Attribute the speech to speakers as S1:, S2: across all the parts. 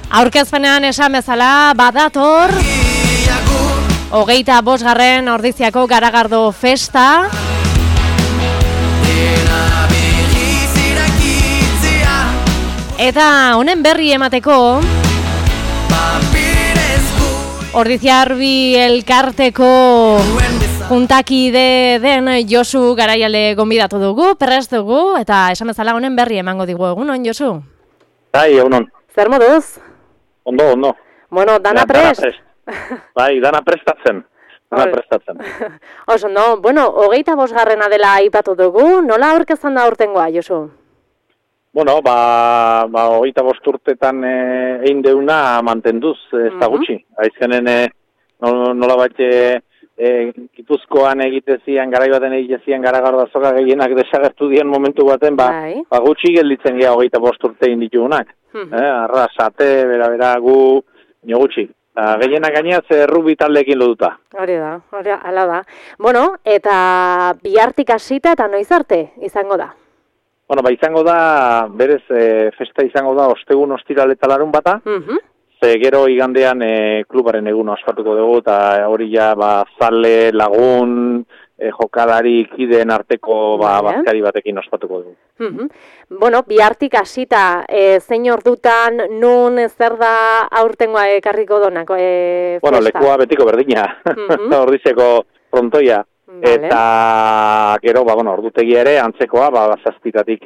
S1: Aurkezpenean esan bezala badator 25. Ordiziako Garagardo festa. Eta honen berri emateko Ordiziarbi elkarteko juntakide den Josu Garaiale gonbidatu dugu, prest dugu, eta esan bezala honen berri emango digu egunon, Josu?
S2: Bai, egunon.
S1: Zer moduz?
S2: Ondo.
S1: Bueno, dana prest?
S2: Bai, dana prestatzen.
S1: Oso, no, bueno, 25. dela aipatu dugu, nola aurkezan da aurtengoa, Josu?
S2: Bueno, 25 urtetan egin deuna mantenduz, ez da gutxi. Aizkenen nola bat Gipuzkoan egitezian, garai baten egitezian Garagardo azoka gehienak desagertu dien momentu baten, gutxi gelditzen geha 25 urte egin ditugunak. Arrasate, bera gu, nio gutxi. Gehienak gainaz rugby taldeekin loduta.
S1: Hori da, hala da. Bueno, eta bihartik hasita eta noiz arte izango da?
S2: Bueno, izango da, berez, festa izango da, ostegun ostiral eta larun bata, ze gero igandean klubaren eguna ospatuko dugu, eta hori ja, zale, lagun, jokalari, kideen arteko bazkari batekin ospatuko dugu.
S1: Bueno, bihartik hasita, zein ordutan, nun, zer da aurtengoa ekarriko donak festa?
S2: Bueno, lekua betiko berdina, Ordizeko frontoia. Vale. Eta gero, ordutegia ere, antzekoa, zazpitatik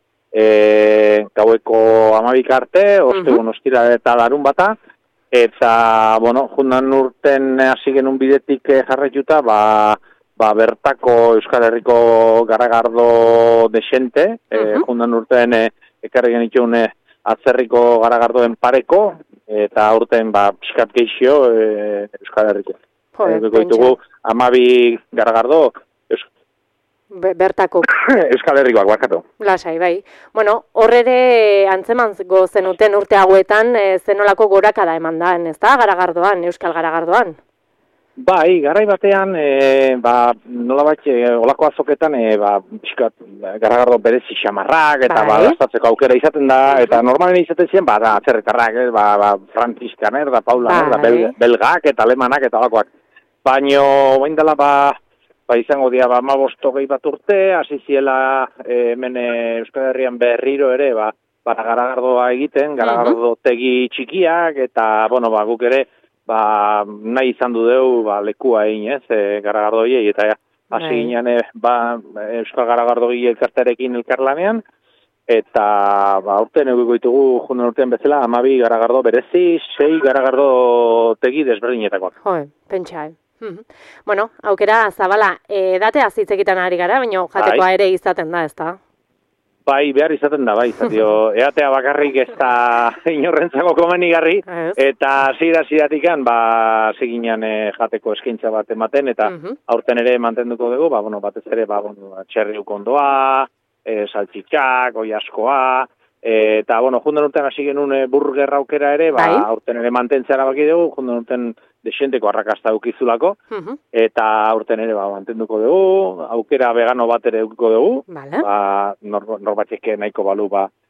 S2: gaueko 12 arte, ostegun ostira eta larun bata, eta, jundan urten hasi genuen bidetik jarraituta, bertako Euskal Herriko Garagardo desente, jundan urten ekarri genituen atzerriko Garagardoen pareko, eta urten pixkat geixio Euskal Herriko. Goitugu 12 Garagardo
S1: bertako
S2: Euskal Herrikoak barkatu.
S1: Lasai, bai. Bueno, horre antzemango zenuten urte hauetan zenolako gorakada eman da, ezta? Garagardoan, Euskal Garagardoan.
S2: Bai, garai batean, nolabait olako azoketan, Garagardo berezi xamarrak, eta gastatzeko aukera izaten da, eta normalen izaten ziren, atzerritarrak, franziskaner, paulaner, belgak, eta alemanak, eta olakoak. Baina, bain dela, izango dira, 15 bat urte, hasi ziela hemen Euskal Herrian berriro ere, Garagardoa egiten, Garagardo tegi txikiak, eta, guk ere, nahi izan du deu, lekua egin, Garagardo hiei, eta hasi ginen, Euskal Garagardo hiei elkartearekin elkarlanean, eta, urtean egiko ditugu, junden urtean bezala, 12 Garagardo berezi, 6 Garagardo tegi desberdinetakoak.
S1: Pentsa, Bueno, aukera zabala, datea hitz egiten ari gara, baina jatekoa ere izaten da, ezta?
S2: Bai, behar izaten da, izatio, eatea bakarrik ez da inorrentzako komenigarri, eta zidatikan, seginan jateko eskaintza bat ematen, eta aurten ere mantenduko dugu, batez ere, txerri ukondoa, saltxitxak, oi askoa, eta, jundan urtean hasi genuen burger aukera ere, aurten ere mantentzea erabaki dugu, jundan urten desenteko arrakasta ukizulako, eta aurten ere mantenduko dugu, aukera vegano bat ere ukiko dugu, norbatzeke nahiko balu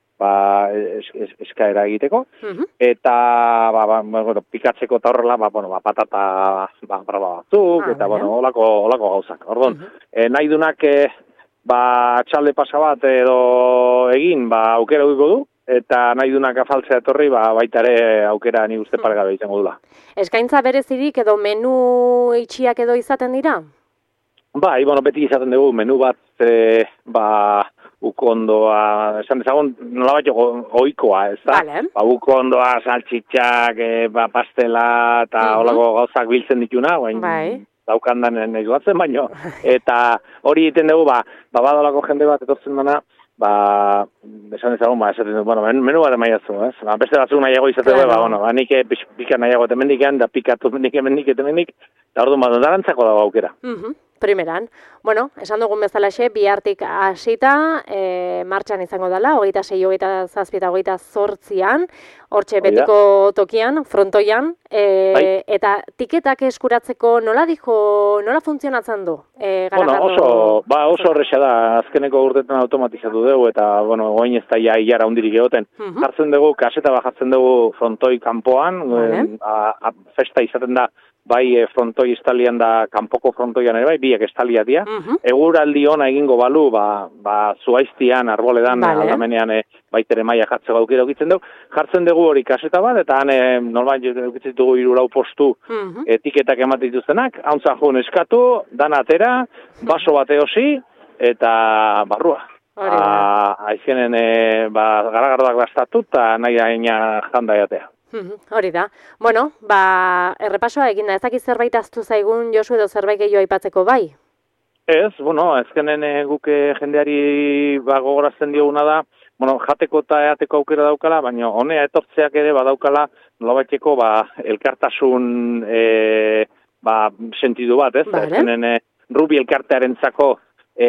S2: eskaera egiteko, eta pikatzeko eta horrela, patata braba batzuk, eta olako gauzak. Orduan, nahi dunak txalde pasa bat edo egin, aukera ukiko du, eta nahi dunak afaltzea etorri, baita ere aukera ni uste pargabe izango dula.
S1: Eskaintza berezirik edo menu itxiak edo izaten dira?
S2: Bai, beti izaten dugu, menu bat, ukondoa, esan dezagun, nolabait oikoa, ez da? Ukondoa, saltxitxak, pastela, eta holako gauzak biltzen dituna, daukandan nahi duatzen, baino, eta hori egiten dugu, badolako jende bat etortzen dena, esan dezagun, esaten dugu, menu bat emaiatzu, beste batzuk nahiago izaten dugu, nik pika nahiago temendikan, da pikatu temendik, eta orduan darantzako dago aukera.
S1: Primeran. Bueno, esan dugun bezalaxe, bihartik hasita, martxan izango dela, 26, 27, 28 hortxe betiko tokian, frontoian, eta tiketak eskuratzeko nola funtzionatzen du?
S2: Bueno, oso horreza da, azkeneko urtetan automatizatu dugu, eta, bueno, goain ez da iara hundirik egoten. Jartzen dugu, kaseta bajatzen dugu frontoi kanpoan, festa izaten da, bai frontoi estalian da, kanpoko frontoian ere bai, biak estalia dira. Eguraldi ona egingo balu, zuaiztian, arboledan, aldamenean, baitere maia jartzeko aukera ukitzen dugu. Jartzen dugu hori kaseta bat, eta normal ukitzen dugu 3-4 postu etiketak ematen dituztenak, hauntza joan eskatu, dana atera, baso bat eosi, eta barrua. Aizenen garagardoak bastatu, eta nahi aina janda jatea.
S1: Hori da. Bueno, errepasoa egin da, ez dakit zerbait aztu zaigun, Josu, edo zerbait gehiago aipatzeko bai?
S2: Ez, ezkenen guke jendeari gogorazten dioguna da, jateko eta eateko aukera daukala, baina honea etortzeak ere badaukala nolabaiteko elkartasun sentidu bat, ez? Ezkenen rubi elkartearentzako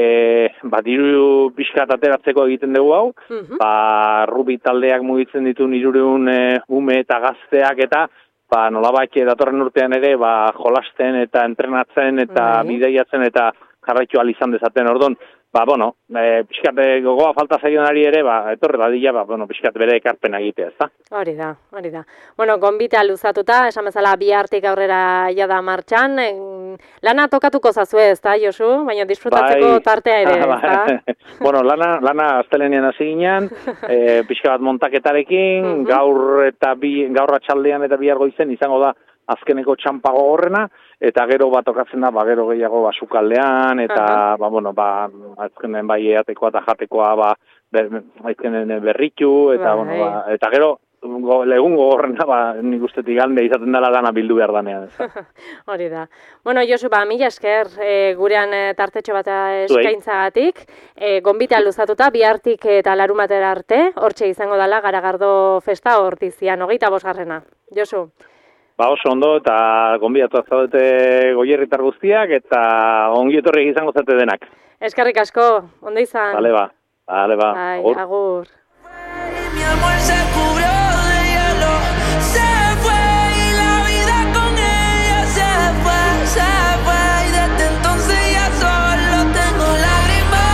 S2: diru pixkat ateratzeko egiten dugu hau, rubi taldeak mugitzen ditu 300 ume eta gazteak eta nolabait datorren urtean ere jolasten eta entrenatzen eta bideiatzen eta jarraitu izan dezaten ordon. Pixkat gogoa falta zaionari ere, etorre dadila, pixkat bere ekarpena egitea, ez da?
S1: Hori da. Bueno, gonbita luzatuta, esan bezala bihartik aurrera jada martxan, lana tokatuko zazue, ez da, Josu? Baina disfrutatzeko tartea ere, ez da?
S2: Bueno, lana astelenean hasi ginen, pixka bat montaketarekin, gaur atxaldean eta bihar goizen izango da azkeneko txampa gogorrena, eta gero tokatzen da, gero gehiago sukaldean, eta, azkenen bai eatekoa eta jatekoa, azkenen berritu, eta gero, legun gogorrena, nik ustetik gande izaten dela dana bildu behar danean.
S1: Hori da. Bueno, Josu, mila esker gurean tartetxo bat eskaintzagatik, gonbita luzatuta, bihartik eta larumatera arte, hortxe izango dela Garagardo festa Ortizian, 25. Josu.
S2: Oso ondo, eta gonbidatu zaudete Goierritar guztiak, eta ongi etorri izango zate denak.
S1: Eskerrik asko, ondo izan.
S2: Bale ba.
S1: Agur.
S3: Mi amor se cubrió de hielo, se fue y la vida con ella se fue, y desde entonces ya solo tengo lágrimas.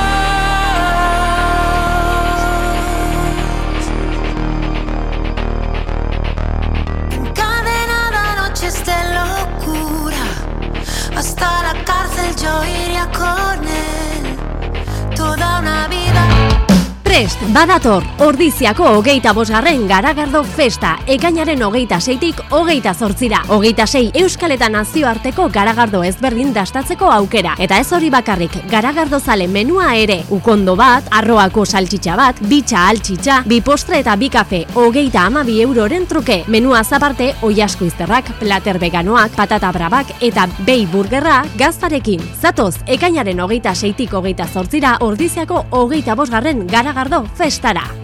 S3: Encadenada noches de locura, hasta la cárcel yo iría con él, toda una vida.
S4: Prest, badator, Ordiziako 25. Garagardo festa, ekainaren 26tik 28ra. 26 Euskal eta nazioarteko garagardo ezberdin dastatzeko aukera. Eta ez hori bakarrik, garagardo zale menua ere. Ukondo bat, arroako saltxitxa bat, bitxa altxitxa, bi postre eta bi kafe, 32 euroren truke. Menua zaparte, oiasko izterrak, plater veganoak, patata brabak eta bei burgerra gaztarekin. Zatoz, ekainaren 26tik 28ra Ordiziako 25. Garagardo festara.